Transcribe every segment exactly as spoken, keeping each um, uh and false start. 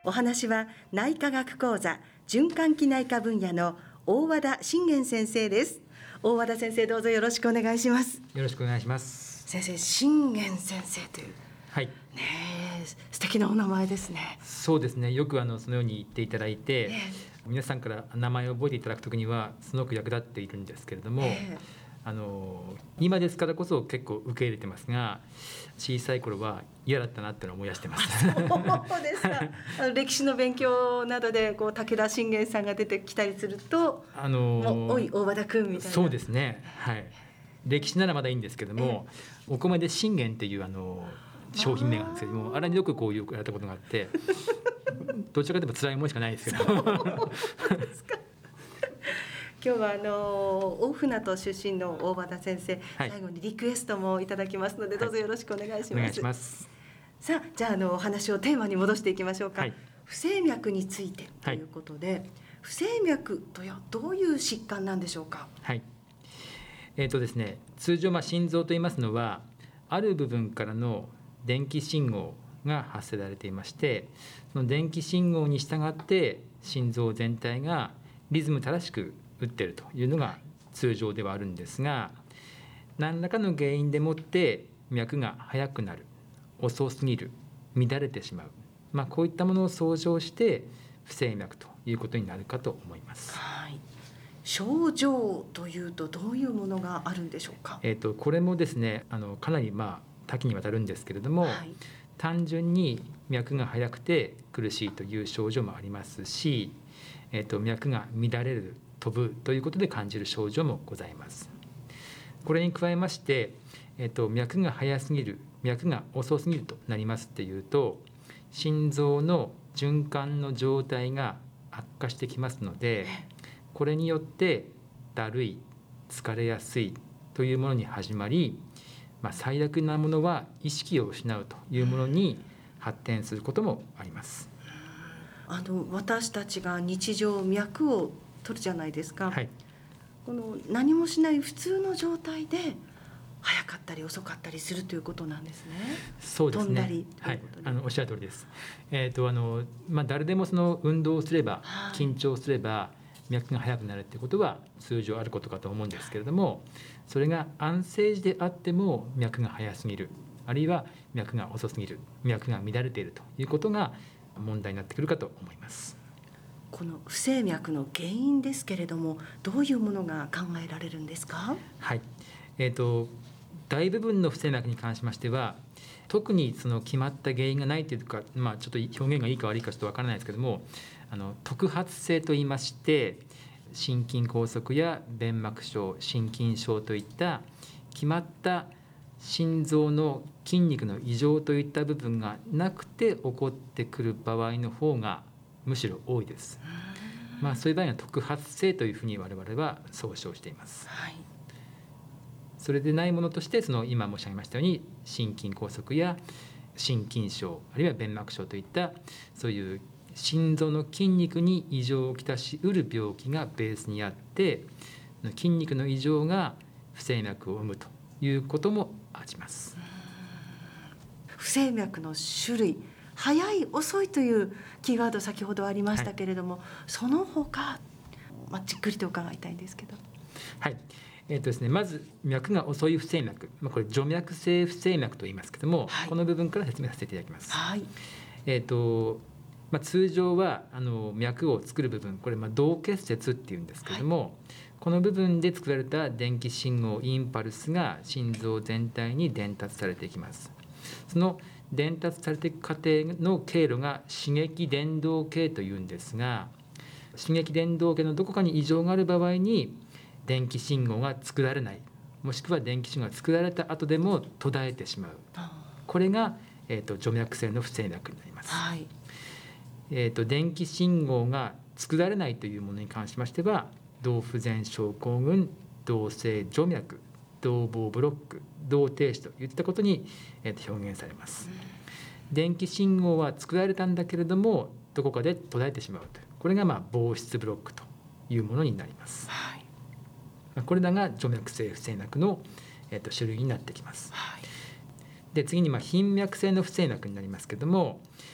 お話は内科学講座循環器内科分野の大和田信玄先生です。大和田先生、どうぞよろしくお願いします。 よろしくお願いします。 先生、信玄先生という、 はい、 ねえ、素敵なお名前ですね。 そうですね、よくあのそのように言っていただいて、 ね、 皆さんから名前を覚えていただくときにはすごく役立っているんですけれども、 ね、 あの今ですからこそ結構受け入れてますが、小さい頃は嫌だったなってのを思い出してます。 そうですか。あの歴史の勉強などでこう武田信玄さんが出てきたりすると、 あのもうおい大和田君みたいな。 そうですね、はい、歴史ならまだいいんですけども、お米で信玄っていうあの商品名なんですけども、あれによくこうよくやったことがあってどちらかというと辛いもんしかないですけどそうですか。今日はあの大船渡出身の大和田先生、はい、最後にリクエストもいただきますので、どうぞよろしくお願いします。 はい、お願いします。 さあ、じゃあ、あのお話をテーマに戻していきましょうか。 はい、 不整脈についてということで、はい、不整脈とはどういう疾患なんでしょうか。 はい、えーとですね、通常、まあ、心臓といいますのはある部分からの電気信号が発せられていまして、その電気信号に従って心臓全体がリズム正しく打っているというのが通常ではあるんですが、何らかの原因でもって脈が速くなる、遅すぎる、乱れてしまう、まあ、こういったものを総称して不整脈ということになるかと思います。 はい、症状というとどういうものがあるんでしょうか。 えーと、これもですね、あのかなりまあ多岐にわたるんですけれども、はい、単純に脈が速くて苦しいという症状もありますし、えーと、脈が乱れる、飛ぶということで感じる症状もございます。これに加えまして、えーと、脈が速すぎる、脈が遅すぎるとなりますっていうと、心臓の循環の状態が悪化してきますので、これによってだるい、疲れやすいというものに始まり、まあ、最悪なものは意識を失うというものに発展することもあります。 あの私たちが日常脈を取るじゃないですか、はい、この何もしない普通の状態で早かったり遅かったりするということなんですね。 そうですね、 飛んだりとはい、 いうことで、 あのおっしゃる通りです。えーとあのまあ、誰でもその運動をすれば、はい、緊張すれば脈が速くなるということは通常あることかと思うんですけれども、それが安静時であっても脈が速すぎる、あるいは脈が遅すぎる、脈が乱れているということが問題になってくるかと思います。 この不整脈の原因ですけれども、どういうものが考えられるんですか。 はい、えーと、大部分の不整脈に関しましては特にその決まった原因がないというか、まあ、ちょっと表現がいいか悪いかちょっとわからないですけども、あの特発性といいまして、心筋梗塞や弁膜症、心筋症といった決まった心臓の筋肉の異常といった部分がなくて起こってくる場合の方がむしろ多いです。まあ、そういう場合は特発性というふうに我々は総称しています。はい、それでないものとして、その今申し上げましたように心筋梗塞や心筋症、あるいは弁膜症といったそういう心臓の筋肉に異常をきたしうる病気がベースにあって、筋肉の異常が不整脈を生むということもあります。 不整脈の種類、早い遅いというキーワード先ほどありましたけれども、はい、その他、まあ、じっくりと伺いたいんですけど。 はい、えーとですね、まず脈が遅い不整脈、まあ、これ徐脈性不整脈と言いますけども、はい、この部分から説明させていただきます。はい、えーとまあ、通常はあの脈を作る部分、これまあ動結節っていうんですけれども、はい、この部分で作られた電気信号インパルスが心臓全体に伝達されていきます。その伝達されていく過程の経路が刺激伝導系というんですが、刺激伝導系のどこかに異常がある場合に電気信号が作られない、もしくは電気信号が作られた後でも途絶えてしまう、これが、えーと、徐脈性の不整脈になります。はい、えーと、電気信号が作られないというものに関しましては、動不全症候群、動静徐脈、動房ブロック、動停止といったことに、えーと、表現されます。うん、電気信号は作られたんだけれどもどこかで途絶えてしまうという、これがまあ房室ブロックというものになります。はい、これらが徐脈性不整脈の、えーと、種類になってきます。はい、で次にまあ頻脈性の不整脈になりますけれども、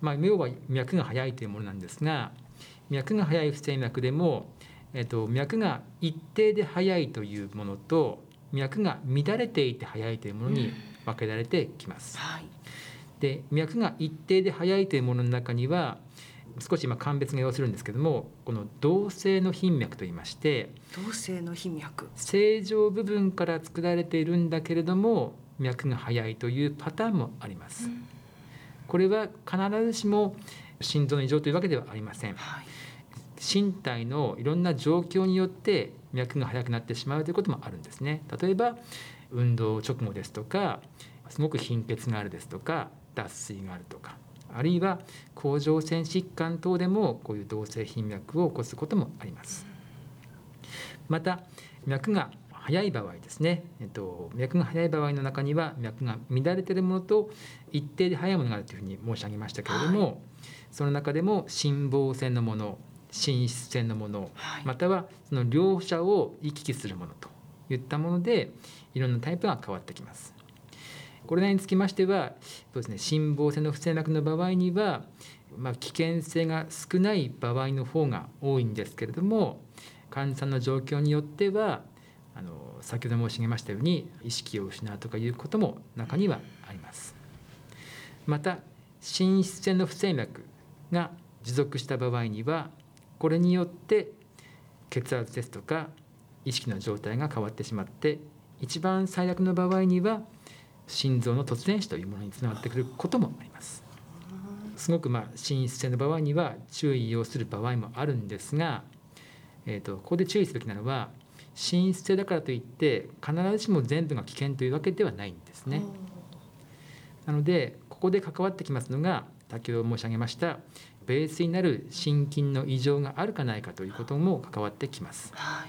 まあ、要は脈が速いというものなんですが、脈が速い不整脈でも、えっと、脈が一定で速いというものと脈が乱れていて速いというものに分けられてきます。はい、で脈が一定で速いというものの中には少し今鑑別が要するんですけども、この動静の頻脈といいまして、 動静の頻脈、 正常部分から作られているんだけれども脈が速いというパターンもあります。これは必ずしも心臓の異常というわけではありません。はい、身体のいろんな状況によって脈が速くなってしまうということもあるんですね。例えば運動直後ですとか、すごく貧血があるですとか、脱水があるとか、あるいは甲状腺疾患等でもこういう動静頻脈を起こすこともあります。また脈が速い場合ですね、えっと、脈が速い場合の中には脈が乱れているものと一定で速いものがあるというふうに申し上げましたけれども、はい、その中でも心房線のもの、心室線のもの、はい、またはその両者を行き来するものといったものでいろんなタイプが変わってきます。これらにつきましてはそうですね、心房線の不整脈の場合には、まあ、危険性が少ない場合の方が多いんですけれども、患者さんの状況によってはあの先ほど申し上げましたように意識を失うとかいうことも中にはあります。また心室線の不整脈が持続した場合には、これによって血圧ですとか意識の状態が変わってしまって、一番最悪の場合には心臓の突然死というものにつながってくることもあります。すごくまあ心室線の場合には注意をする場合もあるんですが、えーと、ここで注意すべきなのは、心室性だからといって必ずしも全部が危険というわけではないんですね。なのでここで関わってきますのが、先ほど申し上げましたベースになる心筋の異常があるかないかということも関わってきます。はい、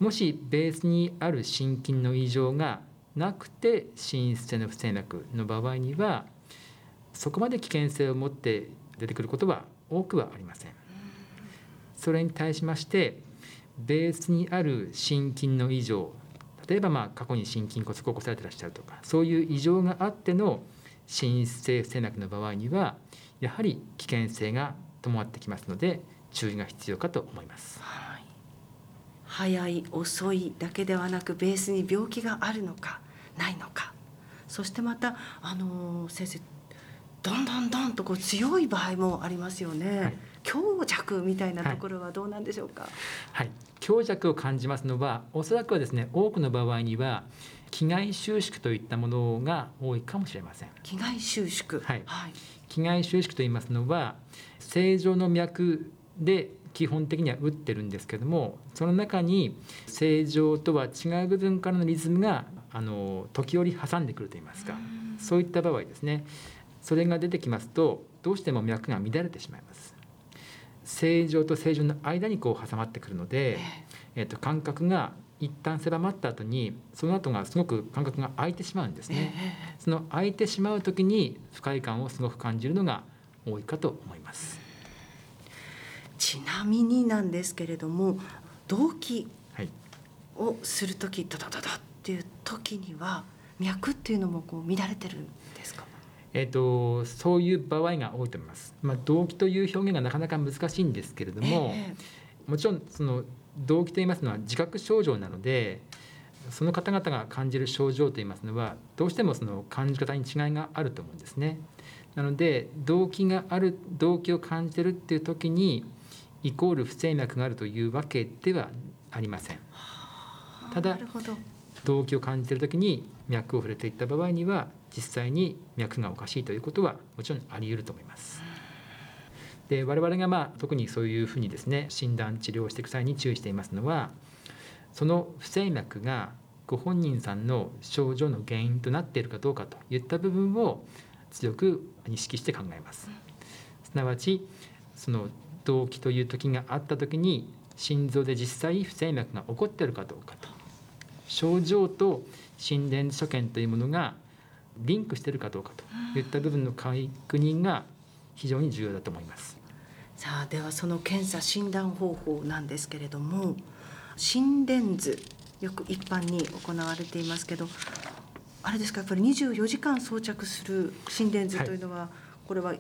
もしベースにある心筋の異常がなくて心室性の不整脈の場合には、そこまで危険性を持って出てくることは多くはありません。それに対しましてベースにある心筋の異常、例えばまあ過去に心筋梗塞を起こされていらっしゃるとか、そういう異常があっての心室性不整脈の場合にはやはり危険性が伴ってきますので注意が必要かと思います。はい、 早い遅いだけではなく、ベースに病気があるのかないのか、そしてまたあの先生、どんどんどんとこう強い場合もありますよね。はい、強弱みたいなところはどうなんでしょうか。 はい、はい、強弱を感じますのは、おそらくはですね、多くの場合には気外収縮といったものが多いかもしれません。 気外収縮、 はいはい、気外収縮といいますのは、正常の脈で基本的には打ってるんですけども、その中に正常とは違う部分からのリズムがあの時折挟んでくるといいますか、そういった場合ですね、それが出てきますとどうしても脈が乱れてしまいます。正常と正常の間にこう挟まってくるので、えー、と感覚が一旦狭まった後にその後がすごく感覚が空いてしまうんですね。その空いてしまう時に不快感をすごく感じるのが多いかと思います。 ちなみになんですけれども、動悸をする時、ドドドドっていう時には脈っていうのもこう乱れてるんですか。 えー、とそういう場合が多いと思います。まあ、動悸という表現がなかなか難しいんですけれども、えー、もちろんその動悸といいますのは自覚症状なので、その方々が感じる症状といいますのはどうしてもその感じ方に違いがあると思うんですね。なので動悸がある、動悸を感じてるっていう時にイコール不整脈があるというわけではありません。ただ動悸を感じている時に脈を触れていった場合には実際に脈がおかしいということはもちろんあり得ると思います。で我々がまあ特にそういうふうにですね、診断治療をしていく際に注意していますのは、その不整脈がご本人さんの症状の原因となっているかどうかといった部分を強く意識して考えます。すなわちその動悸という時があった時に心臓で実際不整脈が起こっているかどうかと、症状と心電図所見というものがリンクしているかどうかといった部分の確認が非常に重要だと思います。 さあ、ではその検査診断方法なんですけれども、心電図よく一般に行われていますけど、あれですか、やっぱりにじゅうよじかん装着する心電図というのは、はい、これは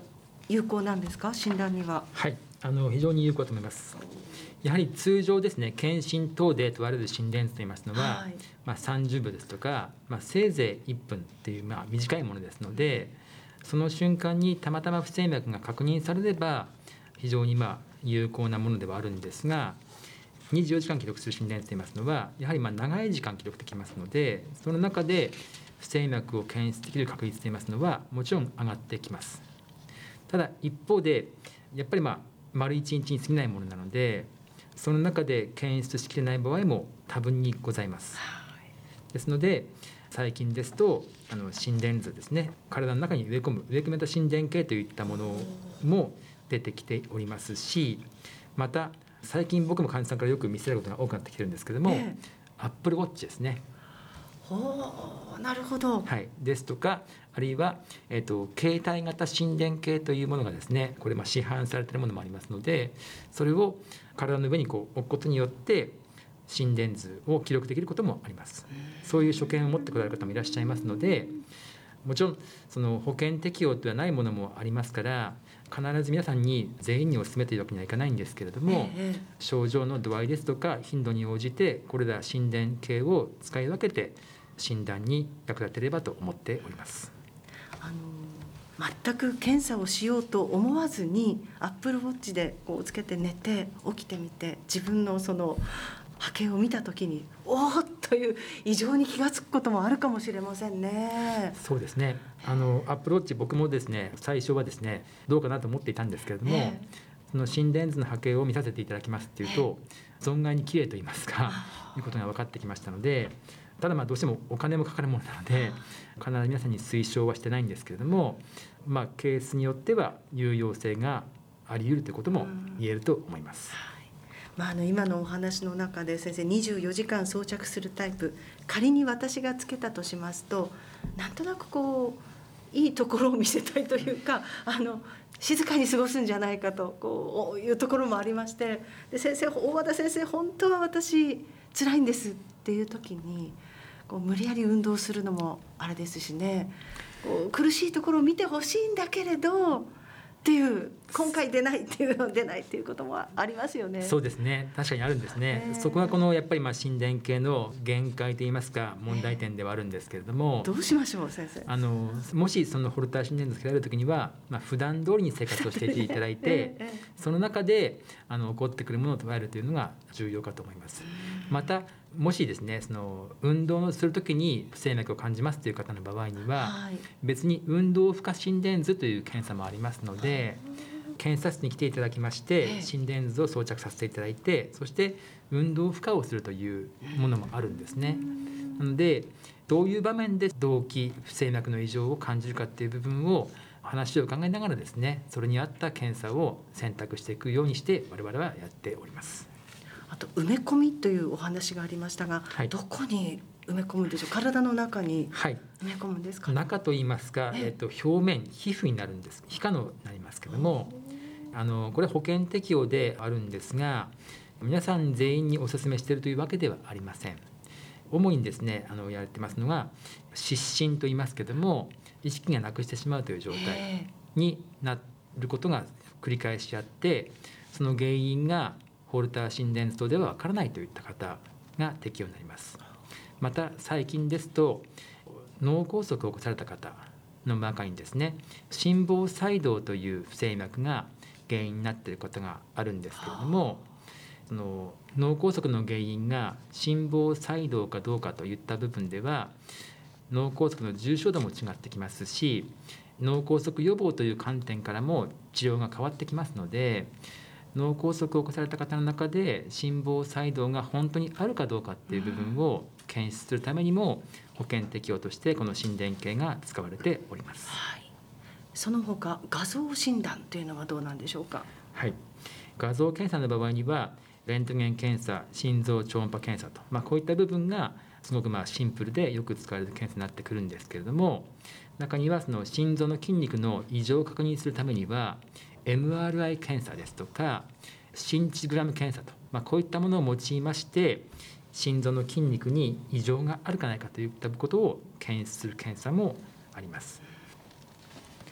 有効なんですか、診断には。 はい、あの非常に有効だと思います。やはり通常ですね、検診等で問われる心電図といいますのは、はい、まあ、さんじゅっぷんですとか、まあ、せいぜいいっぷんっていう、まあ、短いものですので、その瞬間にたまたま不整脈が確認されれば非常にまあ有効なものではあるんですが、にじゅうよじかん記録する心電図といいますのはやはりまあ長い時間記録できますので、その中で不整脈を検出できる確率といいますのはもちろん上がってきます。ただ一方でやっぱりまあ丸いちにちに過ぎないものなので、その中で検出しきれない場合も多分にございます。ですので最近ですとあの心電図ですね、体の中に植え込む植え込めた心電計といったものも出てきておりますし、また最近僕も患者さんからよく見せられることが多くなってきてるんですけども、えー、Apple Watch ですね。 ほう、なるほど、 はい、ですとかあるいは、えーと、携帯型心電計というものがですね、これまあ市販されているものもありますので、それを体の上にこう置くことによって心電図を記録できることもあります。そういう所見を持ってこられる方もいらっしゃいますので、もちろんその保険適用ではないものもありますから、必ず皆さんに全員にお勧めというわけにはいかないんですけれども、ええ、症状の度合いですとか頻度に応じてこれら心電計を使い分けて診断に役立てればと思っております。 あの全く検査をしようと思わずに Apple Watch でこうつけて寝て起きてみて自分のその波形を見たときにおーっという異常に気がつくこともあるかもしれませんね。 そうですね、あのアップルウォッチ僕もですね最初はですねどうかなと思っていたんですけれども、えー、その心電図の波形を見させていただきますっていうと、えー、存外に綺麗と言いますかいうことが分かってきましたので、ただまあどうしてもお金もかかるものなので必ず皆さんに推奨はしてないんですけれども、まあ、ケースによっては有用性があり得るということも言えると思います。 まあ、あの今のお話の中で先生にじゅうよじかん装着するタイプ、仮に私がつけたとしますとなんとなくこういいところを見せたいというかあの静かに過ごすんじゃないかとこういうところもありまして、で先生大和田先生本当は私辛いんですっていう時にこう無理やり運動するのもあれですしね、こう苦しいところを見てほしいんだけれどっていう今回出ないっていうの出ないっていうこともありますよね。 そうですね、確かにあるんですね、えー、そこがこのやっぱりまあ心電計の限界といいますか問題点ではあるんですけれども、 えー、どうしましょう先生。 あのもしそのホルター心電図をつけられる時には、まあ、普段通りに生活をしていただいて、えーえー、その中であの起こってくるものを捉えるというのが重要かと思います。またもしですねその運動をするときに不整脈を感じますという方の場合には、はい、別に運動負荷心電図という検査もありますので、検査室に来ていただきまして心電図を装着させていただいて、そして運動負荷をするというものもあるんですね。なのでどういう場面で動悸不整脈の異常を感じるかっていう部分を話を考えながらですね、それに合った検査を選択していくようにして我々はやっております。 あと埋め込みというお話がありましたが、はい、どこに埋め込むんでしょう。体の中に埋め込むんですか。 はい、中といいますか、えっと、表面皮膚になるんです。皮下のなりますけども、あのこれは保険適用であるんですが、皆さん全員にお勧めしているというわけではありません。主にですねあのやれてますのが失神といいますけども、意識がなくしてしまうという状態になることが繰り返しあって、その原因がホルター心電図等では分からないといった方が適用になります。また最近ですと脳梗塞を起こされた方の中にですね心房細動という不整脈が原因になっていることがあるんですけれども、その脳梗塞の原因が心房細動かどうかといった部分では脳梗塞の重症度も違ってきますし、脳梗塞予防という観点からも治療が変わってきますので、脳梗塞を起こされた方の中で心房細動が本当にあるかどうかっていう部分を検出するためにも保険適用としてこの心電計が使われております。 はい、その他画像診断というのはどうなんでしょうか。 はい、画像検査の場合にはレントゲン検査、心臓超音波検査と、まあ、こういった部分がすごくまあシンプルでよく使われる検査になってくるんですけれども、中にはその心臓の筋肉の異常を確認するためには エムアールアイ 検査ですとかシンチグラム検査と、まあ、こういったものを用いまして心臓の筋肉に異常があるかないかといったことを検出する検査もあります。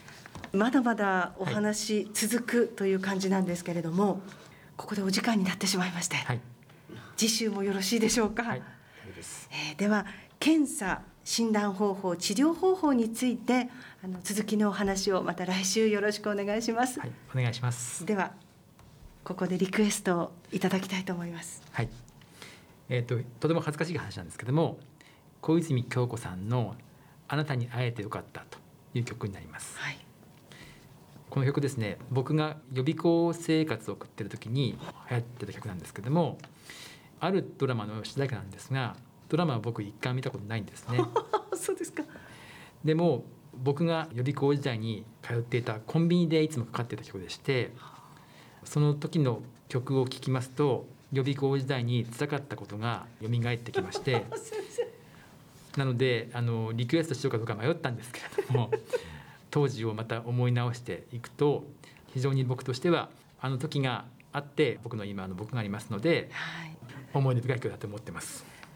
まだまだお話続くという感じなんですけれども、はい、ここでお時間になってしまいまして、はい、次週もよろしいでしょうか。はい、です。えー、では検査、診断方法、治療方法についてあの続きのお話をまた来週よろしくお願いします。 はい、お願いします。 ではここでリクエストをいただきたいと思います。 はい、えーと、とても恥ずかしい話なんですけども、小泉今日子さんのあなたに会えてよかったという曲になります。はい、この曲ですね、僕が予備校生活を送っている時に流行ってた曲なんですけども、あるドラマの主題歌なんですが、ドラマは僕一回見たことないんですね。 そうですか。 でも僕が予備校時代に通っていたコンビニでいつもかかっていた曲でして、その時の曲を聴きますと予備校時代に辛かったことが蘇ってきましてなのであのリクエストしようかどうか迷ったんですけれども当時をまた思い直していくと、非常に僕としてはあの時があって僕の今の僕がありますので、はい、思い出深い曲だと思ってます。